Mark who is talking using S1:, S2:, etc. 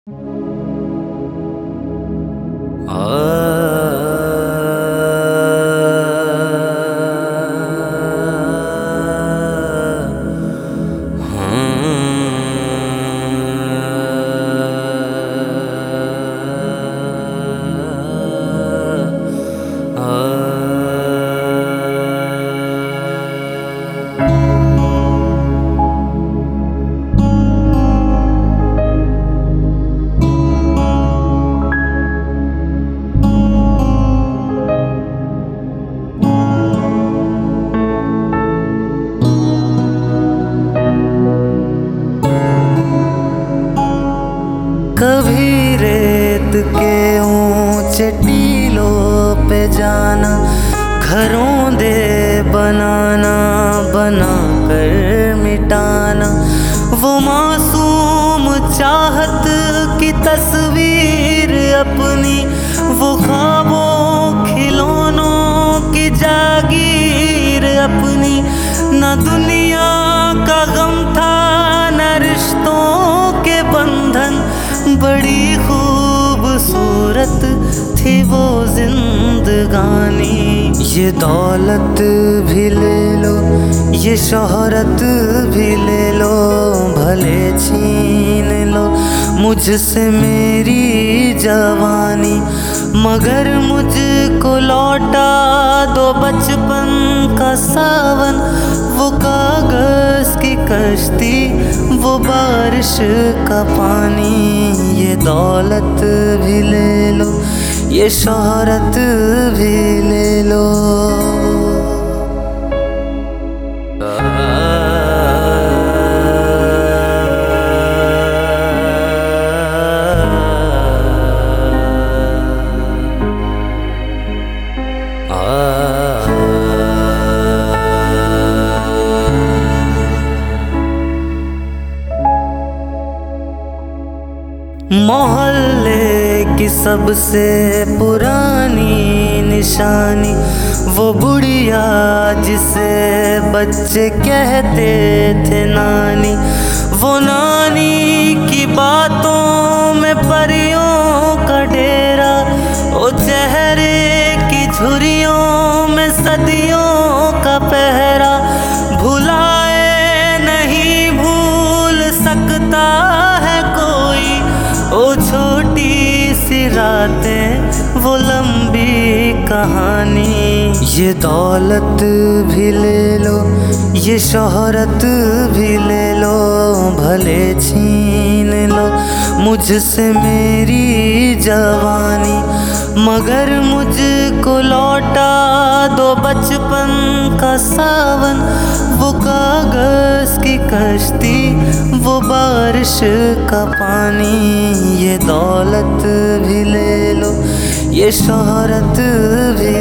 S1: कभी रेत के ऊंचे टीलों पे जाना, घरों दे बनाना, बना कर मिटाना, वो मासूम चाहत की तस्वीर अपनी, वो ख्वाबों खिलौनों की जागीर अपनी। न दुनिया का गम था न रिश्तों के बंधन, बड़ी खूबसूरत थी वो जिंदगानी। ये दौलत भी ले लो, ये शोहरत भी ले लो, भले छीन लो मुझसे मेरी जवानी, मगर मुझको लौटा दो बचपन का सावन, वो कागज की कश्ती, वो बारिश का पानी। ये दौलत भी ले लो, ये शोहरत भी ले लो। मोहल्ले की सबसे पुरानी निशानी, वो बुढ़िया जिसे बच्चे कहते थे नानी, वो नानी की बातों में परियों का डेरा, वो चेहरे की झुर्रियों में सदियों का पहरा। भुलाए नहीं भूल सकता है कोई, ओ छोटी सी रातें, वो लंबी कहानी। ये दौलत भी ले लो, ये शोहरत भी ले लो, भले छीन लो मुझसे मेरी जवानी, मगर मुझको लौटा दो बचपन का सावन, वो कागज की कश्ती, वो बारिश का पानी। ये दौलत भी ले लो, ये शोहरत भी